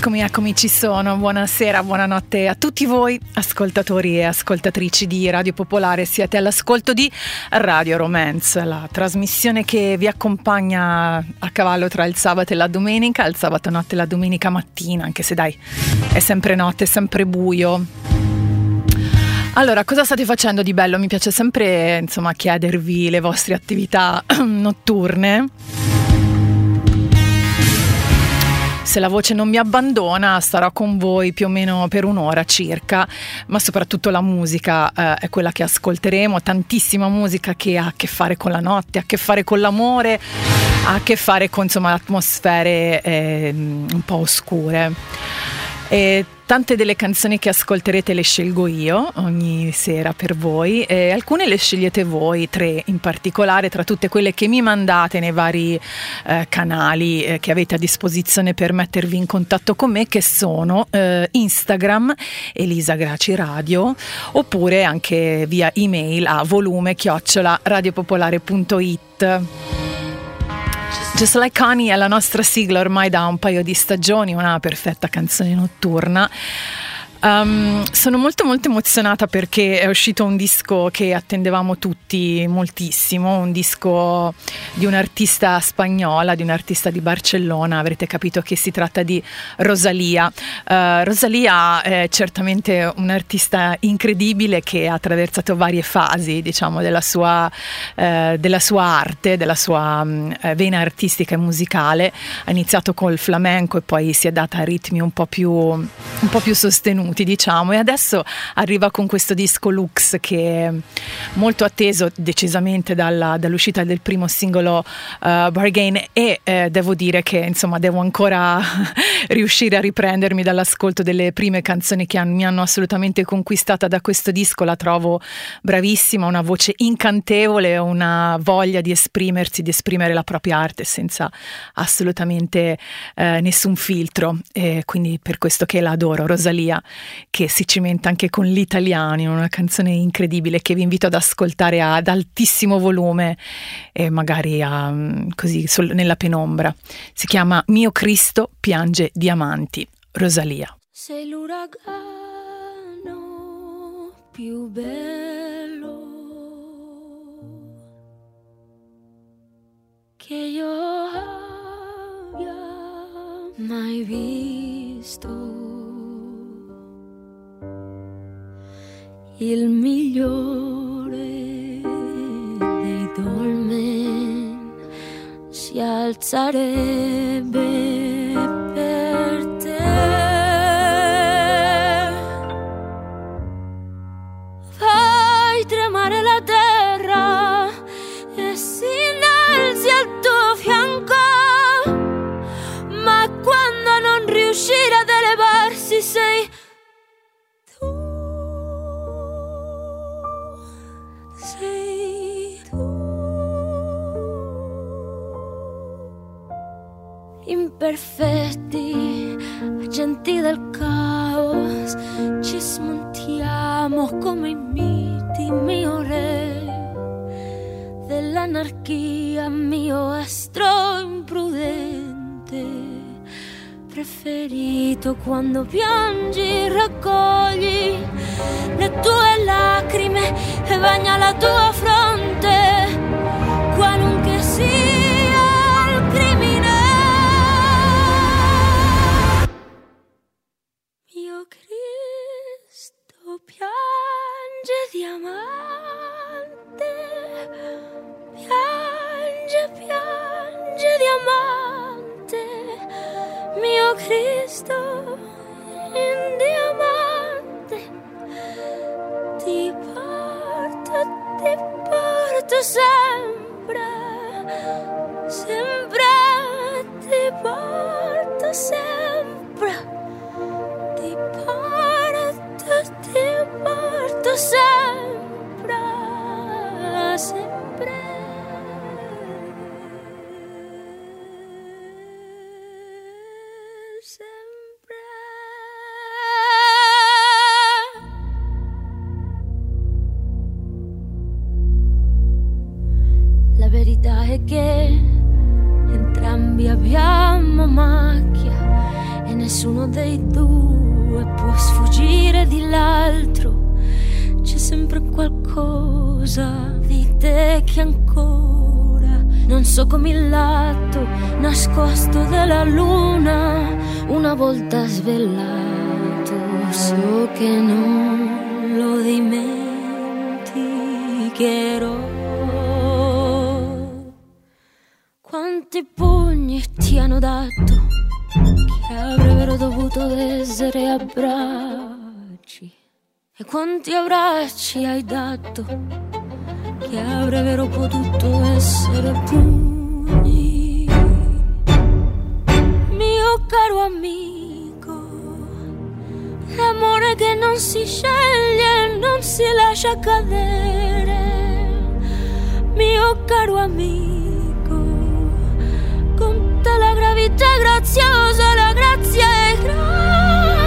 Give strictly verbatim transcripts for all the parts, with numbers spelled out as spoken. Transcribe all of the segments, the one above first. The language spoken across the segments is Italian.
Eccomi, eccomi, ci sono. Buonasera, buonanotte a tutti voi ascoltatori e ascoltatrici di Radio Popolare. Siete all'ascolto di Radio Romance, la trasmissione che vi accompagna a cavallo tra il sabato e la domenica, il sabato notte e la domenica mattina, anche se dai, è sempre notte, è sempre buio. Allora, cosa state facendo di bello? Mi piace sempre, insomma, chiedervi le vostre attività notturne. Se la voce non mi abbandona, starò con voi più o meno per un'ora circa, ma soprattutto la musica eh, è quella che ascolteremo, tantissima musica che ha a che fare con la notte, ha a che fare con l'amore, ha a che fare con, insomma, atmosfere eh, un po' oscure. E tante delle canzoni che ascolterete le scelgo io ogni sera per voi, e alcune le scegliete voi, tre in particolare, tra tutte quelle che mi mandate nei vari eh, canali eh, che avete a disposizione per mettervi in contatto con me, che sono eh, Instagram Elisa Graci Radio, oppure anche via email a volume chiocciola radiopopolare punto it. Just Like Honey è la nostra sigla ormai da un paio di stagioni, una perfetta canzone notturna. Um, sono molto molto emozionata perché è uscito un disco che attendevamo tutti moltissimo, un disco di un'artista spagnola, di un'artista di Barcellona. Avrete capito che si tratta di Rosalía. Uh, Rosalía è certamente un'artista incredibile che ha attraversato varie fasi, diciamo, della sua, uh, della sua arte, della sua um, vena artistica e musicale. Ha iniziato col flamenco e poi si è data a ritmi un po' più, un po' più sostenuti, diciamo, e adesso arriva con questo disco Lux, che è molto atteso decisamente dalla, dall'uscita del primo singolo uh, Bargain, e eh, devo dire che insomma devo ancora riuscire a riprendermi dall'ascolto delle prime canzoni che han, mi hanno assolutamente conquistata da questo disco. La trovo bravissima, una voce incantevole, una voglia di esprimersi, di esprimere la propria arte senza assolutamente eh, nessun filtro, e quindi per questo che la adoro, Rosalía, che si cimenta anche con l'italiano in una canzone incredibile che vi invito ad ascoltare ad altissimo volume e magari a, così sol- nella penombra. Si chiama Mio Cristo piange diamanti, Rosalía. Sei l'uragano più bello che io abbia mai visto, il migliore dei dolmen si alzerebbe per te. Fai tremare la terra e si innalzi al tuo fianco, ma quando non riuscire ad elevarsi sei imperfetti, agenti del caos, ci smontiamo come i miti, mio re dell'anarchia, mio astro imprudente preferito. Quando piangi raccogli le tue lacrime e bagna la tua fronte, qualunque sia il crimine. Mio Cristo piange diamante, piange, piange diamante, mio Cristo in diamante, ti porto, ti porto sempre, sempre ti porto sempre, ti porto, ti porto sempre, sempre. La verità è che entrambi abbiamo macchia e nessuno dei due può sfuggire di l'altro. C'è sempre qualcosa di te che ancora non so come il lato nascosto della luna una volta svelato, so che non lo dimenticherò. Quanti pugni ti hanno dato che avrebbero dovuto essere abbracci, e quanti abbracci hai dato che avrebbero potuto essere pugni. Mio caro amico, l'amore che non si sceglie non si lascia cadere. Mio caro amico, conta la gravità graziosa, la grazia è grave.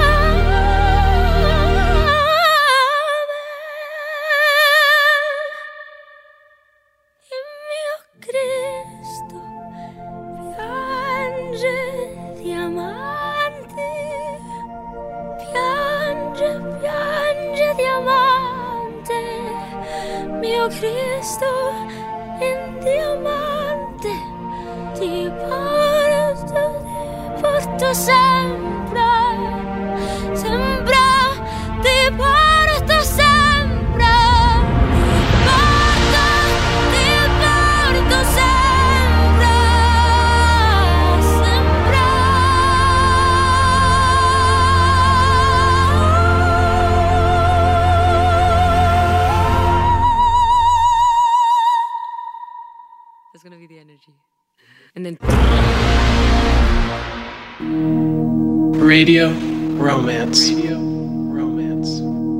Il mio Cristo piange diamanti, piange, piange diamante. Mio Cristo in diamante, ti porto, ti porto sempre, sempre, ti porto sempre, ti porto, ti porto sempre, sempre. That's gonna be the energy. And then Radio Romance. Radio Romance.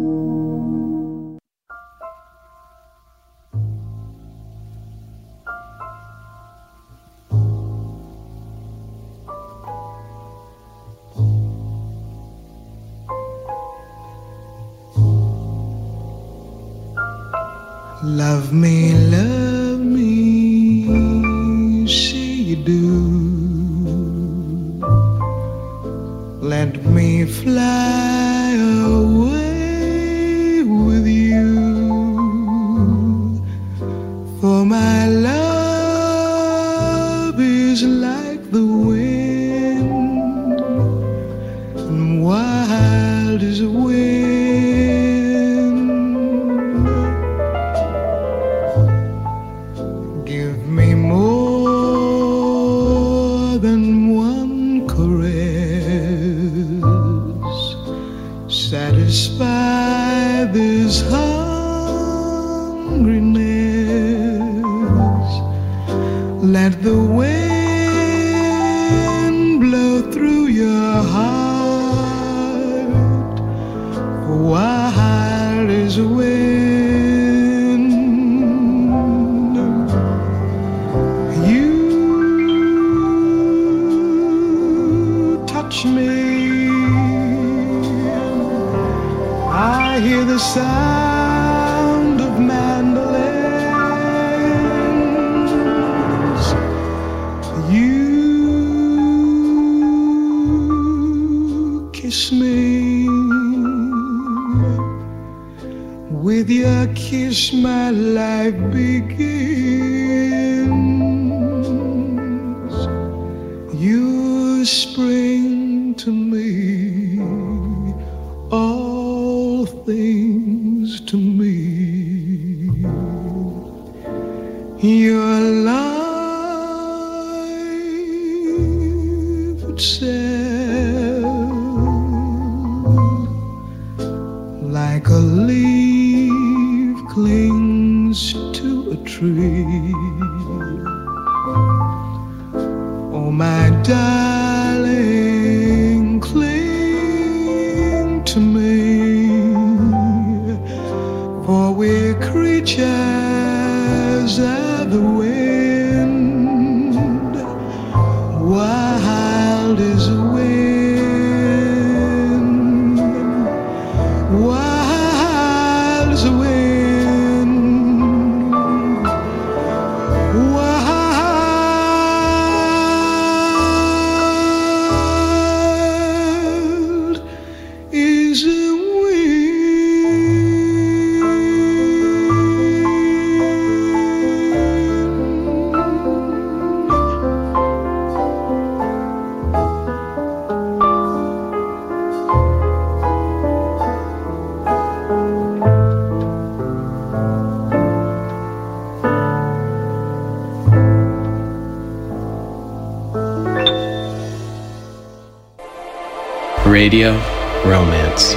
Love me, love me, say you do. Let me fly away with you, for my love is like the wind, and wild as a wind. Give me more than one caress, satisfy this hungriness. Let the wind blow through your heart, wild as a wind. You touch me, I hear the sound of mandolins. You kiss me, with your kiss my life begins. You spring to me, all things to me. Your life itself, like a leaf clings to a tree. Oh, my darling, cling to me, for we're creatures of the wind, wild as a wind, wild as a wind, wild. Radio Romance.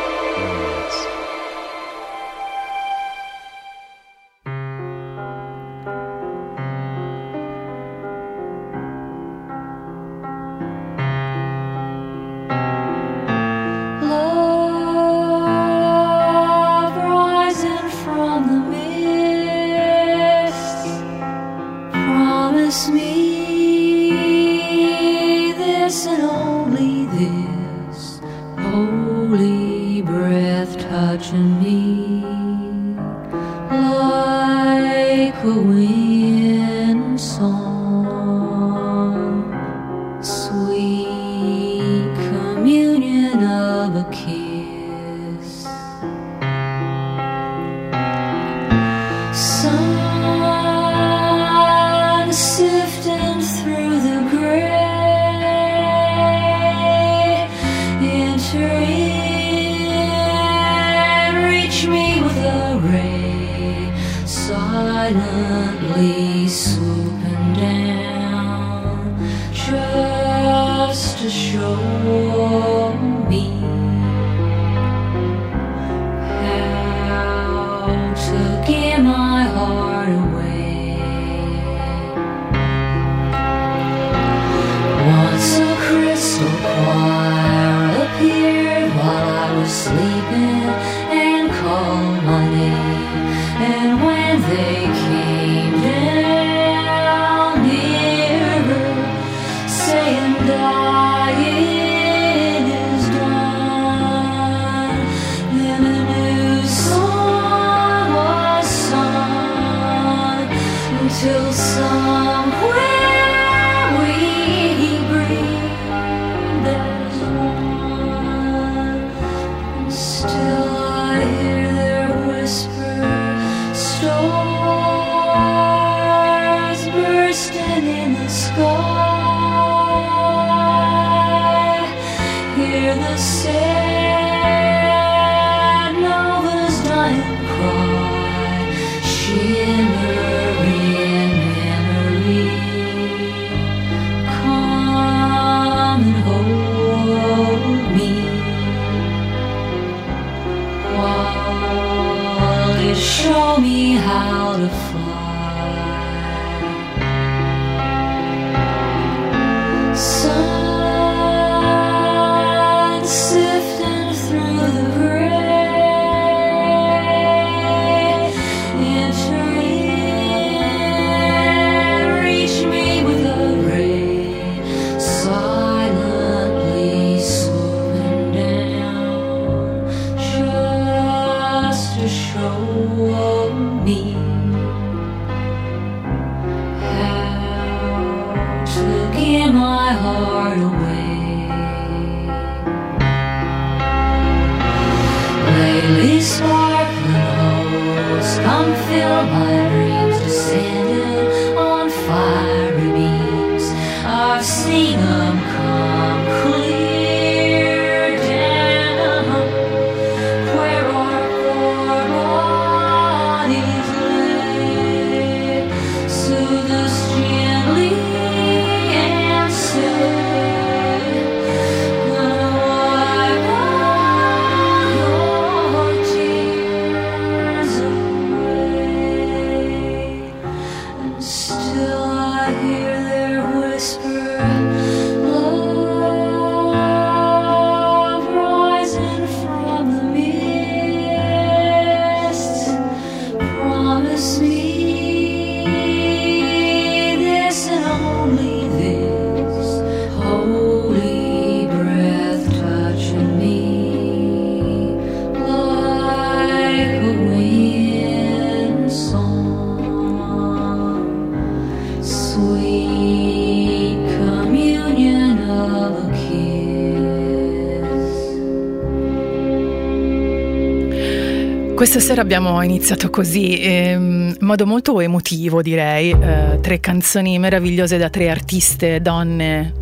Questa sera abbiamo iniziato così, ehm, in modo molto emotivo direi, eh, tre canzoni meravigliose da tre artiste donne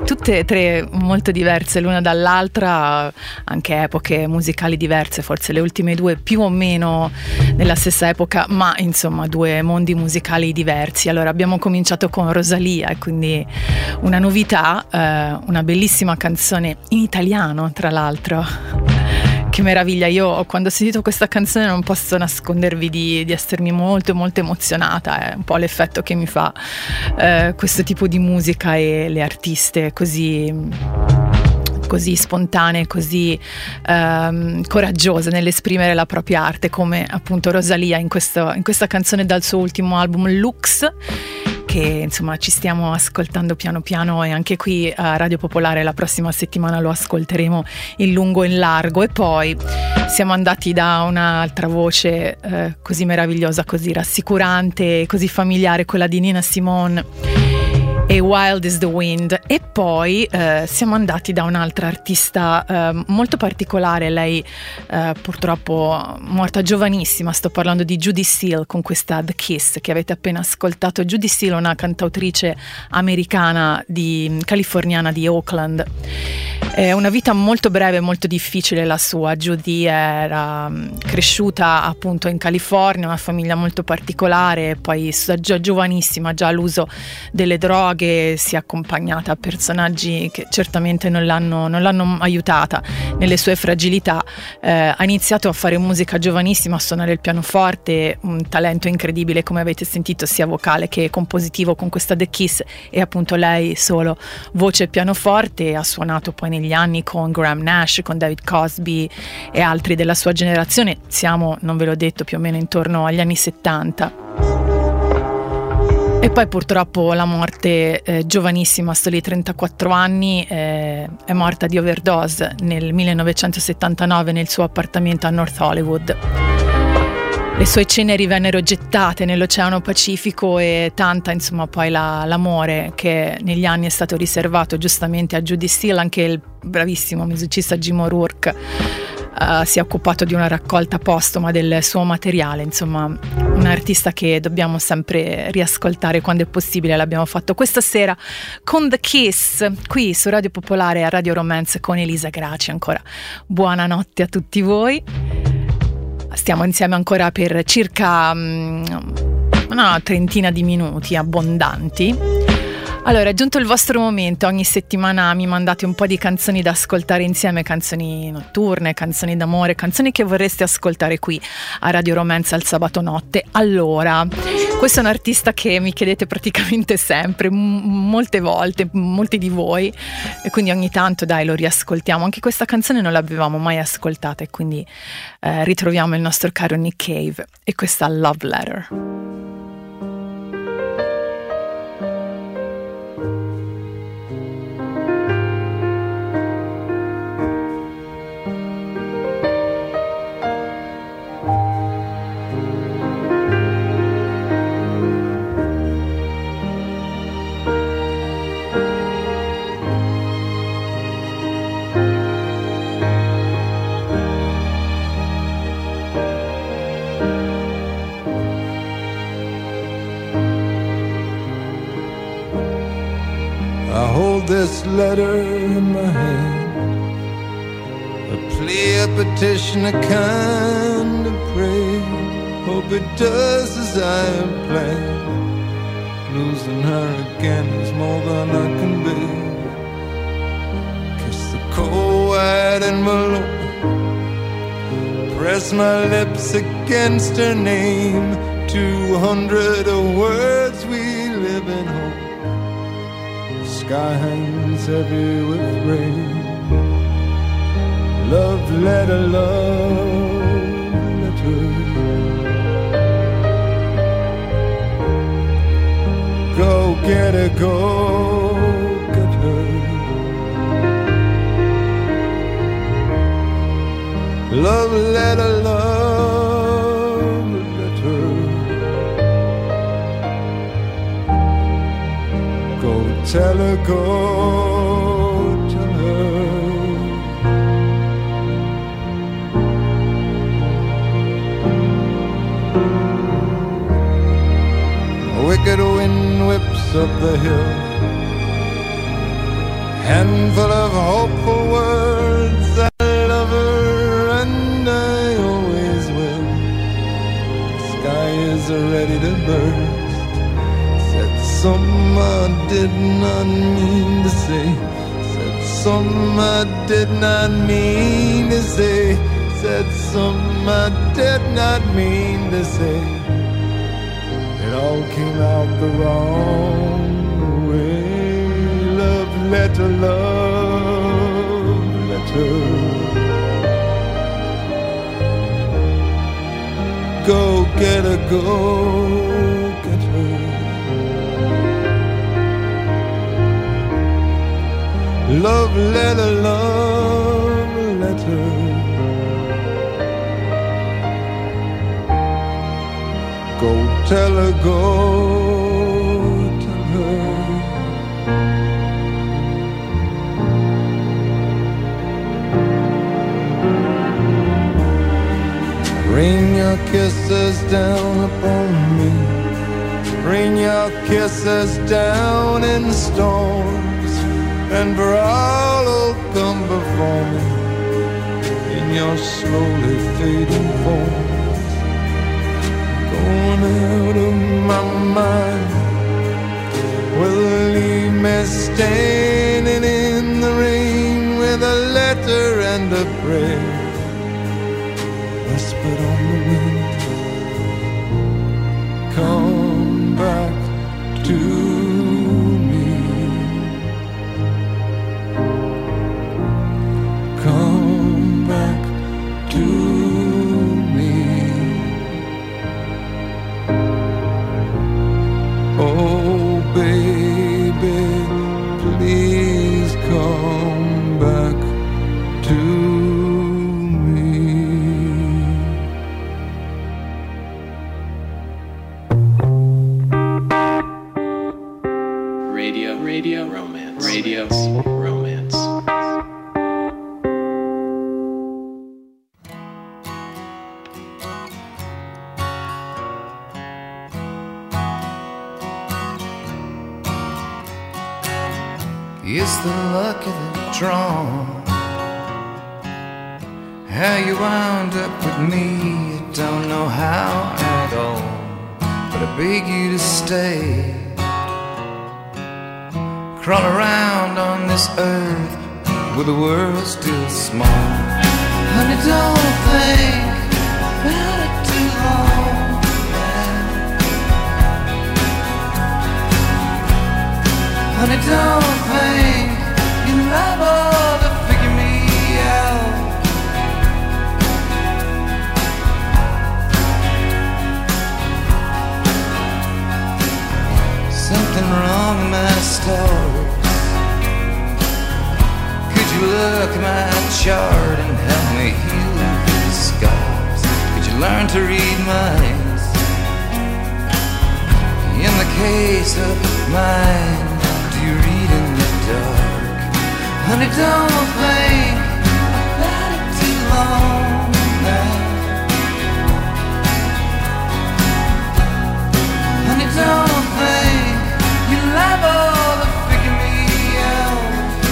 tutte e tre molto diverse l'una dall'altra, anche epoche musicali diverse, forse le ultime due più o meno nella stessa epoca, ma insomma due mondi musicali diversi. Allora abbiamo cominciato con Rosalia, e quindi una novità, eh, una bellissima canzone in italiano tra l'altro. Che meraviglia, io quando ho sentito questa canzone non posso nascondervi di, di essermi molto molto emozionata, è un po' l'effetto che mi fa eh, questo tipo di musica e le artiste così, così spontanee, così ehm, coraggiose nell'esprimere la propria arte, come appunto Rosalia in, questo, in questa canzone dal suo ultimo album Lux, che insomma ci stiamo ascoltando piano piano, e anche qui a Radio Popolare la prossima settimana lo ascolteremo in lungo e in largo. E poi siamo andati da un'altra voce eh, così meravigliosa, così rassicurante, così familiare, quella di Nina Simone e Wild is the Wind. E poi eh, siamo andati da un'altra artista eh, molto particolare, lei eh, purtroppo morta giovanissima, sto parlando di Judi Steele con questa The Kiss che avete appena ascoltato. Judi Steele è una cantautrice americana di, californiana di Oakland. È una vita molto breve, molto difficile la sua. Judi era cresciuta appunto in California, una famiglia molto particolare, poi già giovanissima, già all'uso delle droghe, si è accompagnata a personaggi che certamente non l'hanno, non l'hanno aiutata nelle sue fragilità. Eh, ha iniziato a fare musica giovanissima, a suonare il pianoforte, un talento incredibile come avete sentito, sia vocale che compositivo con questa The Kiss, e appunto lei solo voce e pianoforte. Ha suonato poi negli anni con Graham Nash, con David Crosby e altri della sua generazione. Siamo, non ve l'ho detto, più o meno intorno agli anni settanta. E poi purtroppo la morte eh, giovanissima, soli trentaquattro anni, eh, è morta di overdose nel millenovecentosettantanove nel suo appartamento a North Hollywood. Le sue ceneri vennero gettate nell'Oceano Pacifico, e tanta insomma poi la, l'amore che negli anni è stato riservato giustamente a Judi Steele. Anche il bravissimo musicista Jim O'Rourke Uh, si è occupato di una raccolta postuma del suo materiale. Insomma, un artista che dobbiamo sempre riascoltare quando è possibile. L'abbiamo fatto questa sera con The Kiss qui su Radio Popolare a Radio Romance con Elisa Graci. Ancora buonanotte a tutti voi. Stiamo insieme ancora per circa um, una trentina di minuti abbondanti. Allora, è giunto il vostro momento. Ogni settimana mi mandate un po' di canzoni da ascoltare insieme, canzoni notturne, canzoni d'amore, canzoni che vorreste ascoltare qui a Radio Romance al sabato notte. Allora, questo è un artista che mi chiedete praticamente sempre, m- molte volte, molti di voi, e quindi ogni tanto dai lo riascoltiamo. Anche questa canzone non l'avevamo mai ascoltata, e quindi eh, ritroviamo il nostro caro Nick Cave e questa Love Letter. This letter in my hand, a plea, a petition, a kind of prayer. Hope it does as I have planned. Losing her again is more than I can bear. Kiss the cold white envelope, press my lips against her name. Two hundred words we live in hope. Sky hangs heavy with rain. Love letter, love letter. Go get her, go get her. Love letter, love letter. Go tell her, go tell her. A wicked wind whips up the hill, handful of hopeful words. I love her and I always will. The sky is ready to burst. Said something I did not mean to say. Said something I did not mean to say. Said something I did not mean to say. It all came out the wrong way. Love letter, love letter. Go get her, go get her. Love letter, love letter. Go tell her, go tell her. Rain your kisses down upon me. Rain your kisses down in storms. And for all who'll come before me in your slowly fading form. Going out of my mind, will leave me standing in the rain with a letter and a prayer whispered on the wind. Come back to me. Come back to me. Oh, baby, please come back to me. Radio, radio, romance. Radio, romance. It's the luck of the draw. How you wound up with me, I don't know how at all. But I beg you to stay. Crawl around on this earth with the world still small. Honey, don't think about it too long. Honey, don't think you're liable to figure me out. Something wrong in my story. Could you look at my chart and help me heal these scars? Could you learn to read minds? In the case of mine, you read in the dark. Honey, don't think about it too long now. Honey, don't think you're liable to figure me out.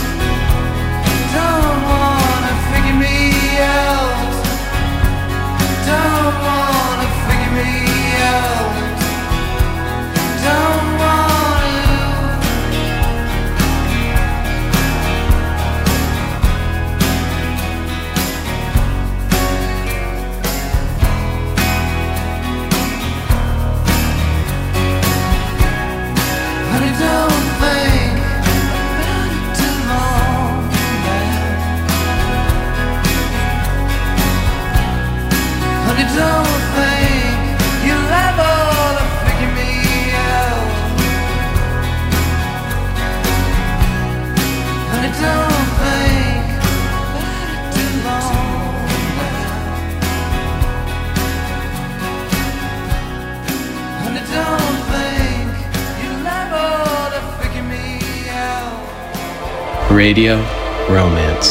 Don't wanna figure me out. Don't wanna figure me out. Don't wanna. Don't think you'll ever figure me out. Honey, don't think about it too long now. Honey, don't think you'll ever figure me out. Radio, romance.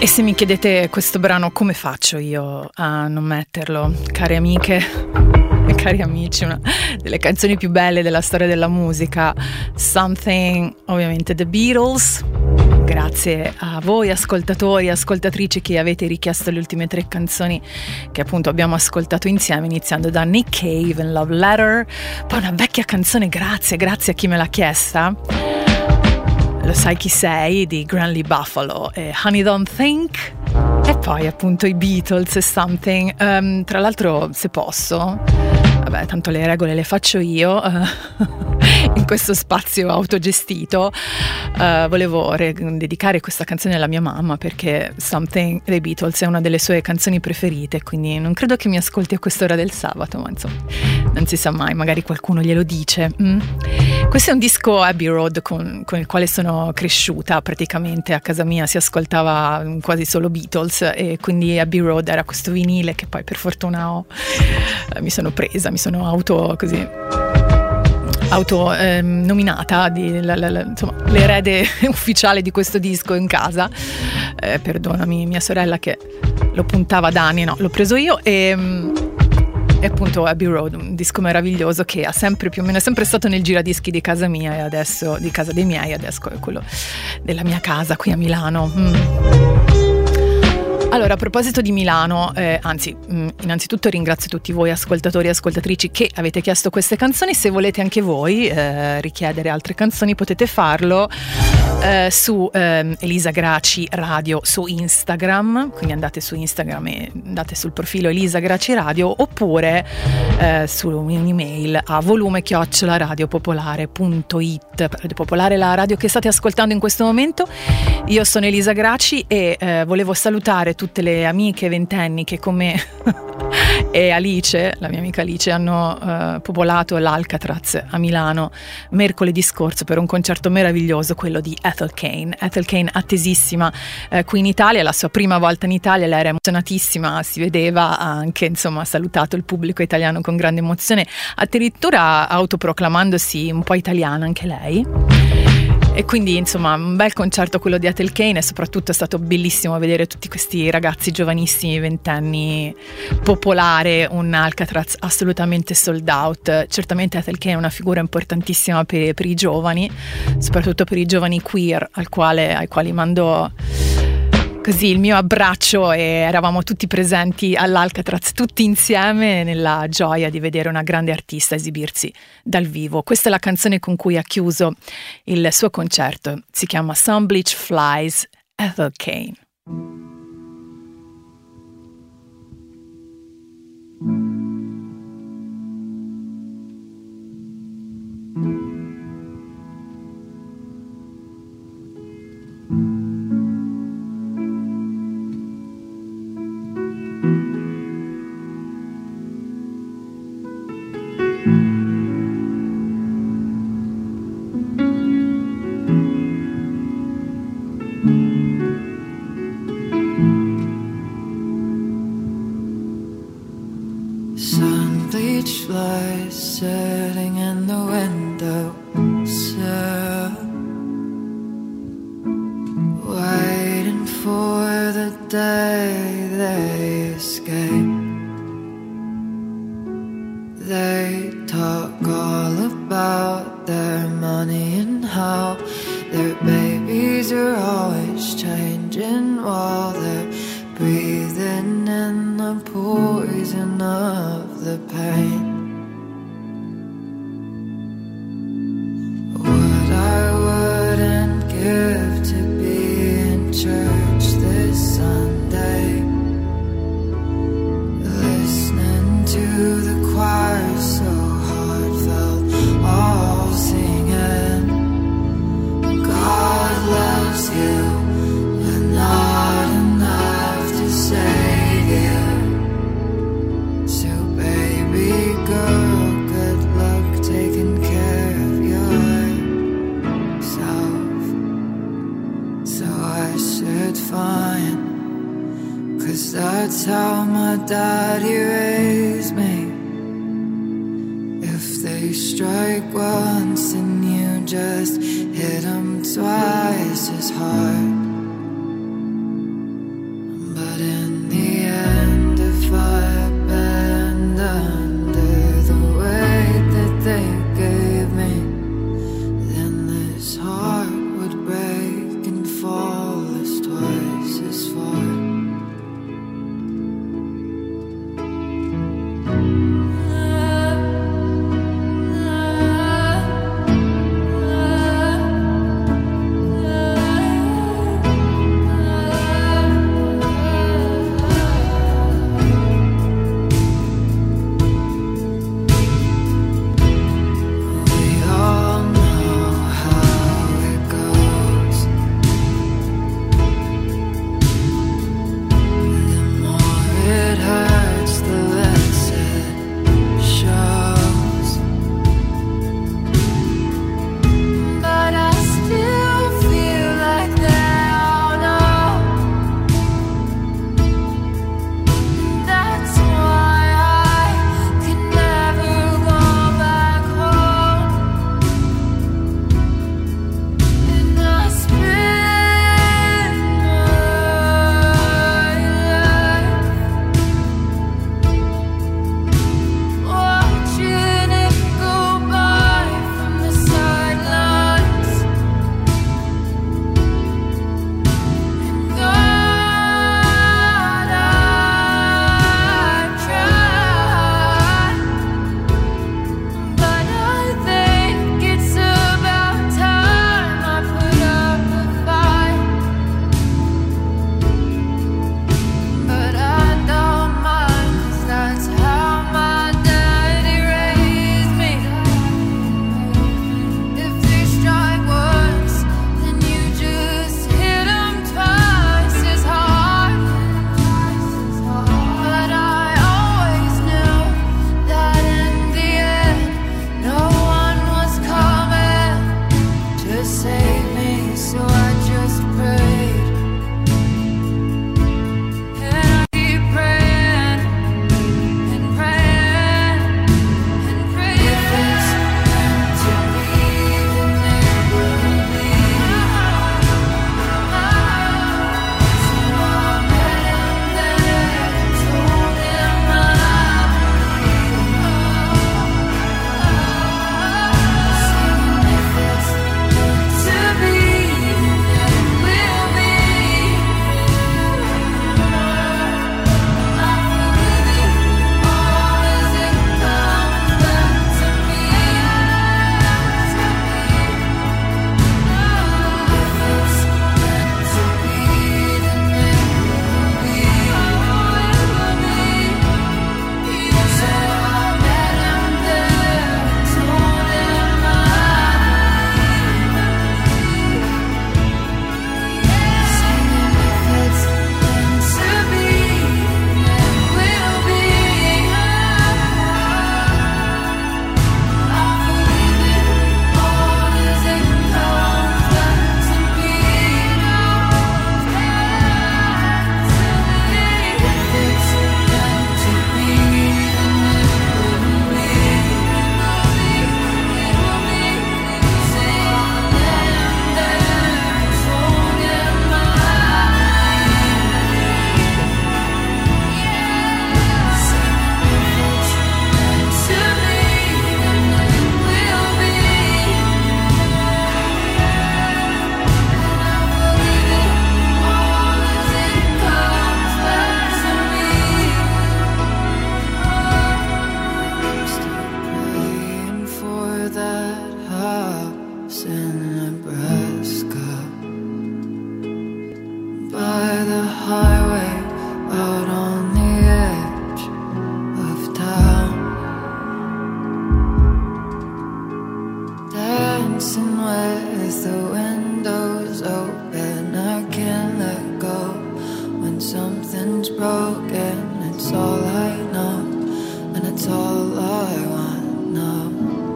E se mi chiedete questo brano come faccio io a non metterlo, care amiche e cari amici, una delle canzoni più belle della storia della musica, Something, ovviamente The Beatles. Grazie a voi ascoltatori e ascoltatrici che avete richiesto le ultime tre canzoni che appunto abbiamo ascoltato insieme, iniziando da Nick Cave and Love Letter, poi una vecchia canzone, grazie, grazie a chi me l'ha chiesta, Lo sai chi sei di Grandly Buffalo e Honey Don't Think, e poi appunto i Beatles e Something. Um, tra l'altro, se posso, vabbè, tanto le regole le faccio io, uh, in questo spazio autogestito, uh, volevo re- dedicare questa canzone alla mia mamma, perché Something dei Beatles è una delle sue canzoni preferite, quindi non credo che mi ascolti a quest'ora del sabato, ma insomma non si sa mai, magari qualcuno glielo dice. mm. Questo è un disco Abbey Road con, con il quale sono cresciuta, praticamente a casa mia si ascoltava quasi solo Beatles, e quindi Abbey Road era questo vinile che poi per fortuna ho, eh, mi sono presa, mi sono auto così auto eh, nominata di, la, la, la, insomma, l'erede ufficiale di questo disco in casa. Eh, perdonami mia sorella che lo puntava da anni, no, l'ho preso io. E E appunto Abbey Road, un disco meraviglioso che ha sempre più o meno è sempre stato nel giradischi di casa mia, e adesso di casa dei miei, adesso è quello della mia casa qui a Milano. mm. Allora, a proposito di Milano, eh, anzi, mh, innanzitutto ringrazio tutti voi ascoltatori e ascoltatrici che avete chiesto queste canzoni. Se volete anche voi eh, richiedere altre canzoni, potete farlo eh, su eh, Elisa Graci Radio su Instagram, quindi andate su Instagram e andate sul profilo Elisa Graci Radio, oppure eh, su un'email a volume chiocciola radiopopolare punto it. Radio Popolare, la radio che state ascoltando in questo momento. Io sono Elisa Graci e eh, volevo salutare tutte le amiche ventenni che come e Alice, la mia amica Alice, hanno uh, popolato l'Alcatraz a Milano mercoledì scorso per un concerto meraviglioso, quello di Ethel Cain. Ethel Cain attesissima uh, qui in Italia, la sua prima volta in Italia, lei era emozionatissima, si vedeva, ha anche insomma ha salutato il pubblico italiano con grande emozione, addirittura autoproclamandosi un po' italiana anche lei. E quindi insomma un bel concerto quello di Ethel Cain, e soprattutto è stato bellissimo vedere tutti questi ragazzi giovanissimi, ventenni, popolare un Alcatraz assolutamente sold out. Certamente Ethel Cain è una figura importantissima per, per i giovani, soprattutto per i giovani queer, al quale, ai quali mando così il mio abbraccio, e eravamo tutti presenti all'Alcatraz tutti insieme nella gioia di vedere una grande artista esibirsi dal vivo. Questa è la canzone con cui ha chiuso il suo concerto, si chiama Some Bleach Flies, Ethel Cain. Flies sitting in the window sill, waiting for the day they escape. They talk all about their money and how their babies are always changing while they're breathing in the poison of the pain. What I wouldn't give to be in church this Sunday, listening to the choir so heartfelt, all singing, God loves you, but not enough to save you. So baby girl, good luck taking care of yourself. So I said fine, 'cause that's how my daddy raised me. If they strike once and you just hit them twice as hard. dancing with the windows open. I can't let go when something's broken. It's all I know, and it's all I want now.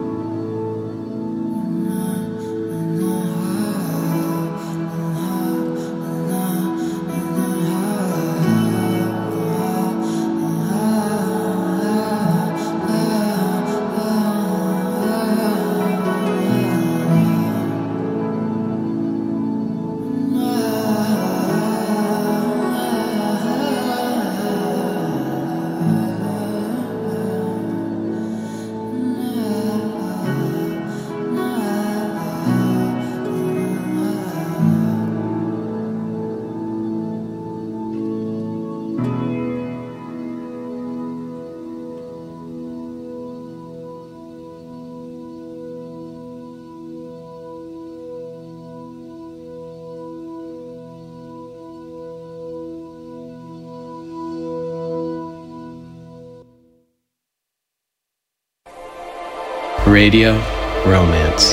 Radio Romance.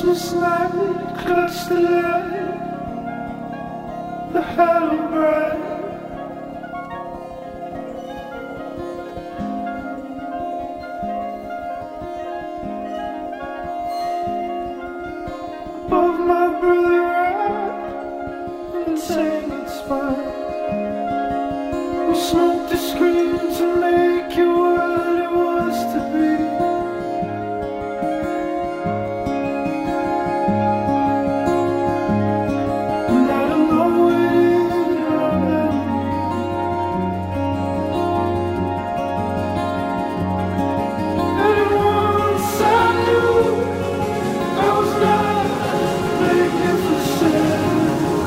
Christmas night, clutch the light, the hollow bright. Above my brother I, and saying it's fine. We smoked the screen to make you what it was to be. And I don't know it in our memory. And once I knew I was not making for sale.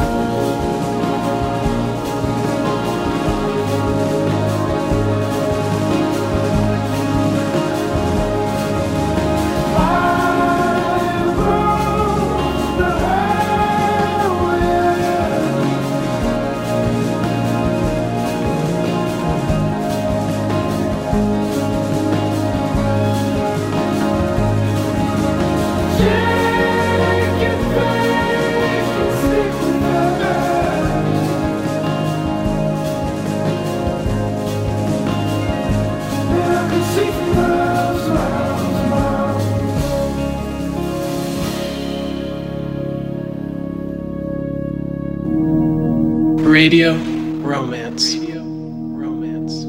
Radio Romance. Radio Romance.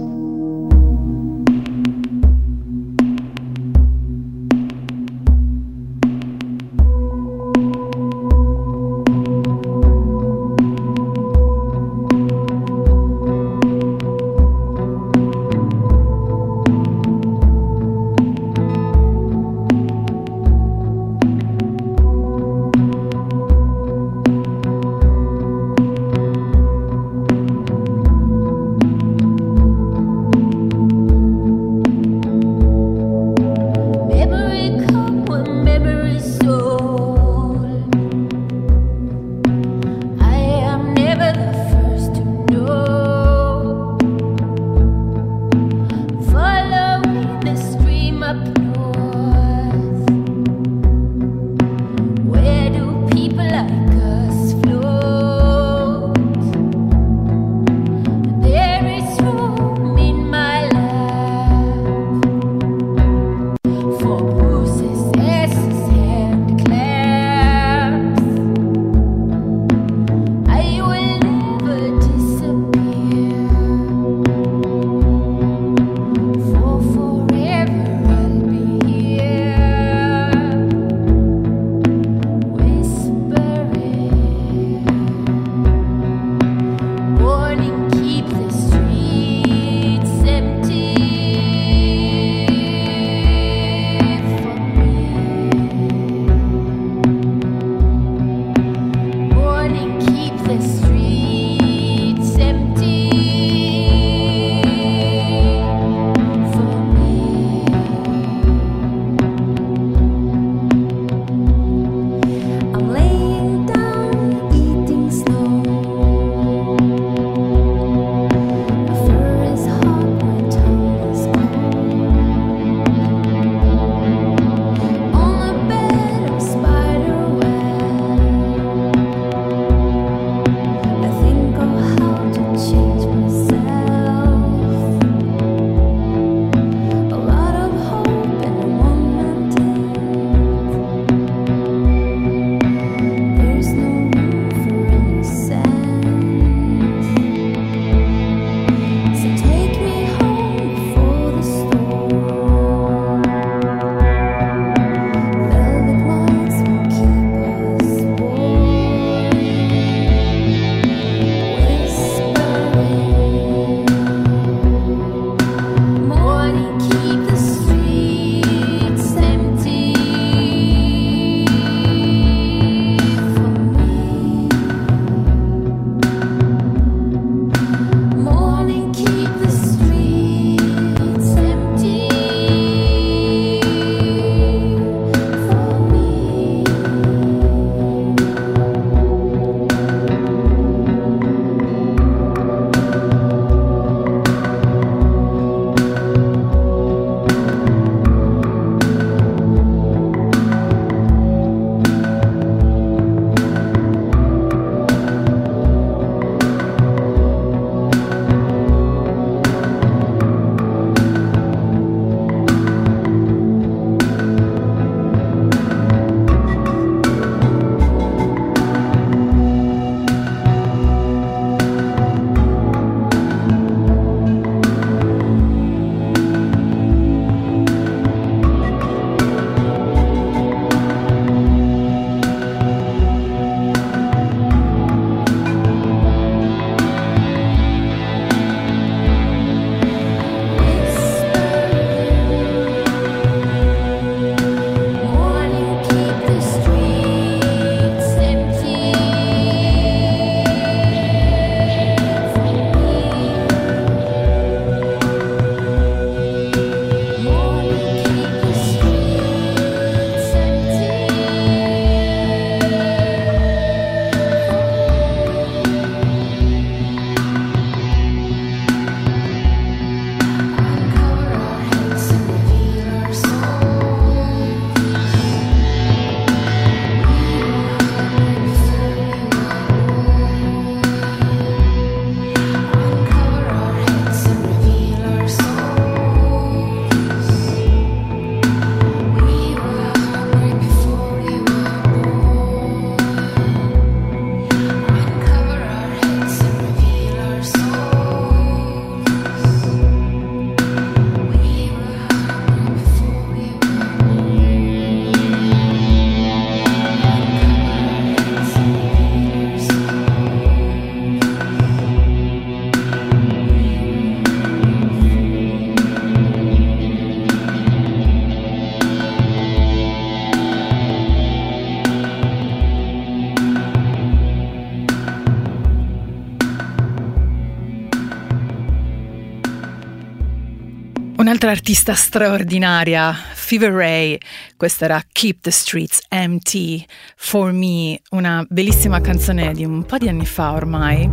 Un'altra artista straordinaria, Fever Ray, questa era Keep the Streets Empty for Me, una bellissima canzone di un po' di anni fa ormai,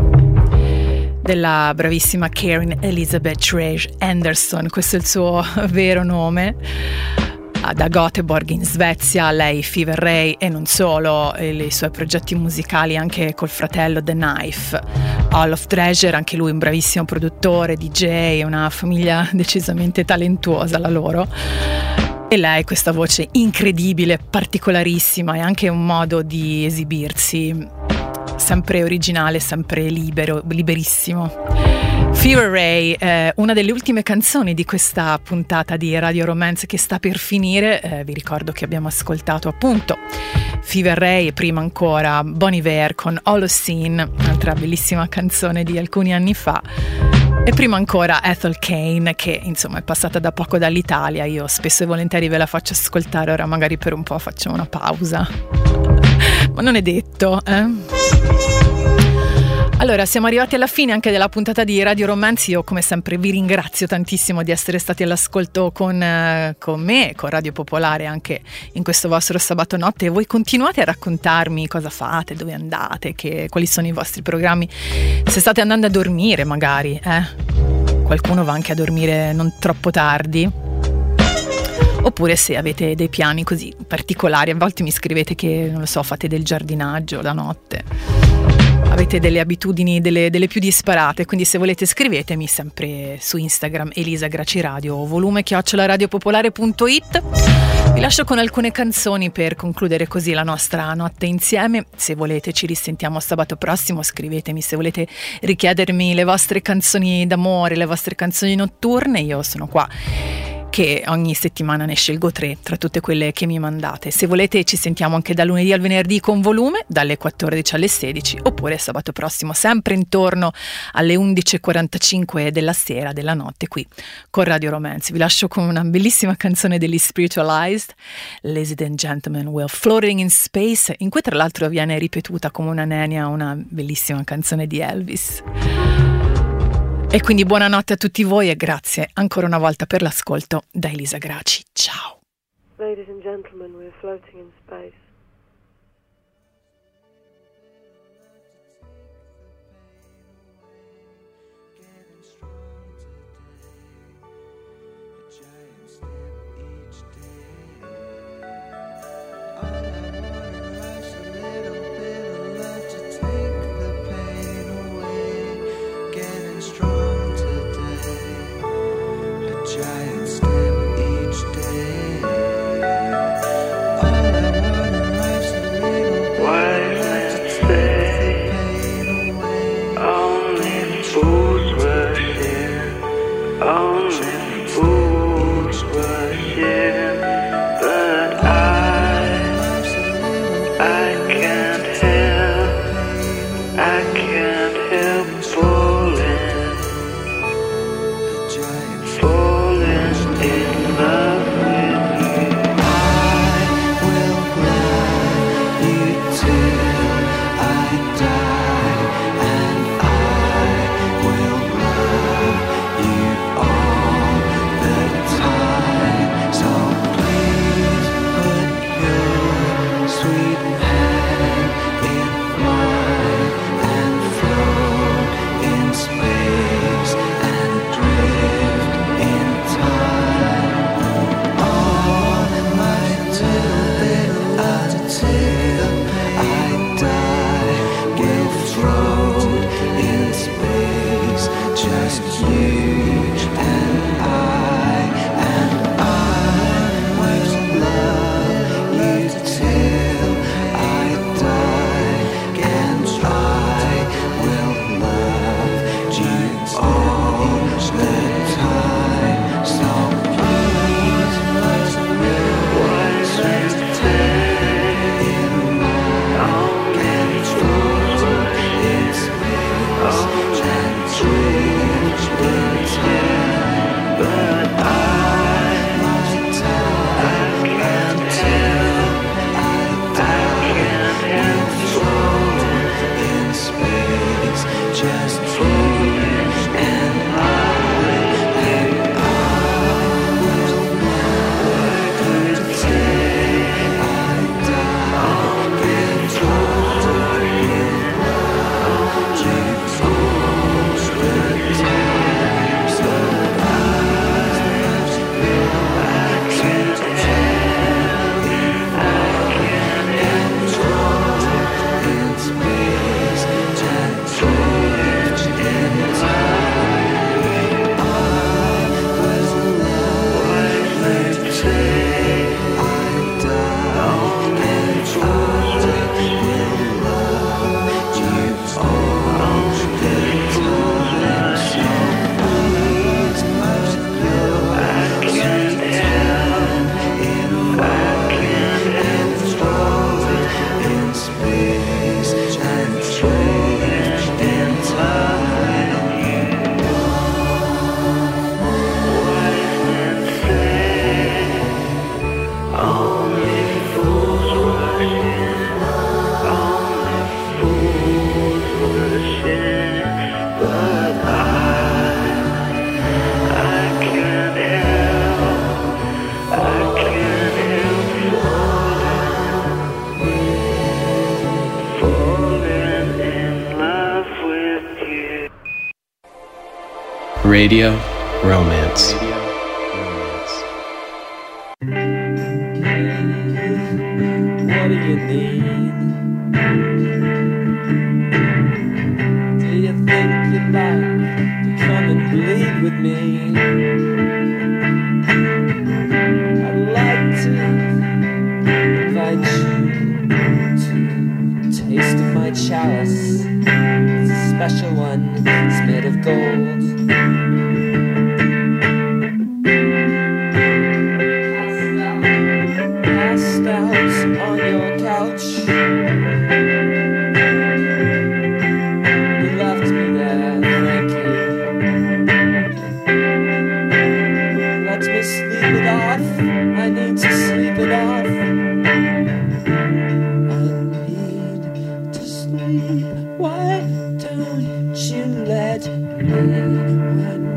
della bravissima Karen Elizabeth Rage Anderson, questo è il suo vero nome. Da Göteborg in Svezia, lei Fever Ray e non solo, e i suoi progetti musicali anche col fratello The Knife, Hall of Treasure, anche lui un bravissimo produttore, D J, una famiglia decisamente talentuosa la loro, e lei questa voce incredibile, particolarissima, e anche un modo di esibirsi sempre originale, sempre libero, liberissimo. Fever Ray, eh, una delle ultime canzoni di questa puntata di Radio Romance che sta per finire. Eh, vi ricordo che abbiamo ascoltato appunto Fever Ray e prima ancora Bon Iver con Holocene, un'altra bellissima canzone di alcuni anni fa, e prima ancora Ethel Cain, che insomma è passata da poco dall'Italia. Io spesso e volentieri ve la faccio ascoltare, ora magari per un po' facciamo una pausa ma non è detto, eh? Allora, siamo arrivati alla fine anche della puntata di Radio Romance. Io come sempre vi ringrazio tantissimo di essere stati all'ascolto con, eh, con me, con Radio Popolare, anche in questo vostro sabato notte, e voi continuate a raccontarmi cosa fate, dove andate, che, quali sono i vostri programmi, se state andando a dormire magari, eh? Qualcuno va anche a dormire non troppo tardi, oppure se avete dei piani così particolari. A volte mi scrivete che, non lo so, fate del giardinaggio la notte, avete delle abitudini delle, delle più disparate, quindi se volete scrivetemi sempre su Instagram Elisa Graci Radio o volume chiocciola radiopopolare punto it. Vi lascio con alcune canzoni per concludere così la nostra notte insieme. Se volete ci risentiamo sabato prossimo, scrivetemi se volete richiedermi le vostre canzoni d'amore, le vostre canzoni notturne, io sono qua che ogni settimana ne scelgo tre tra tutte quelle che mi mandate. Se volete ci sentiamo anche da lunedì al venerdì con volume, dalle quattordici alle sedici, oppure sabato prossimo sempre intorno alle undici e quarantacinque della sera, della notte, qui con Radio Romance. Vi lascio con una bellissima canzone degli Spiritualized, Ladies and Gentlemen, We're Floating in Space, in cui tra l'altro viene ripetuta come una nenia una bellissima canzone di Elvis. E quindi buonanotte a tutti voi e grazie ancora una volta per l'ascolto da Elisa Graci. Ciao. Ladies and gentlemen, we're floating in space. Giant step each day. All I wanna in love with you. Radio Romance. What do you need? Do you think you'd like to come and bleed with me? I'd like to invite you to taste of my chalice. It's a special one, it's made of gold. Passed out on your couch. You left me there, thank you. Let me sleep it off. I need to sleep it off. I need to sleep. Why don't you let me? I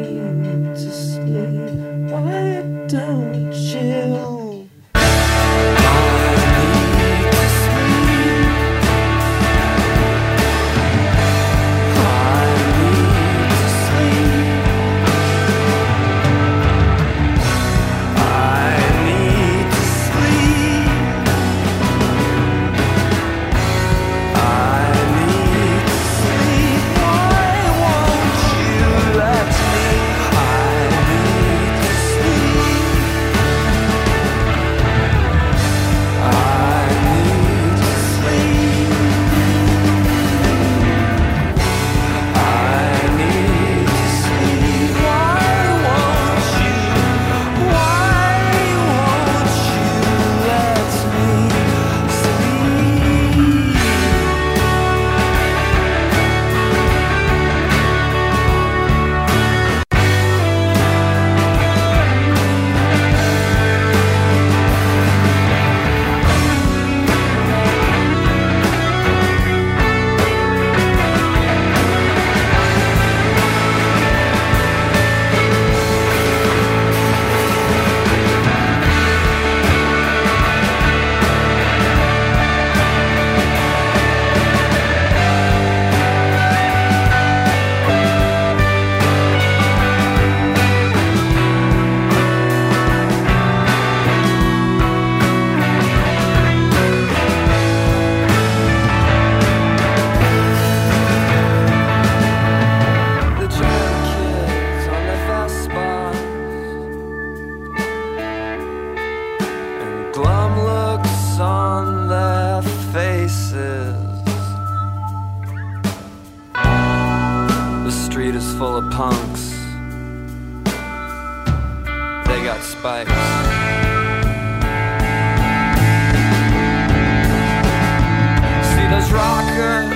need to sleep. Why don't you? Rockers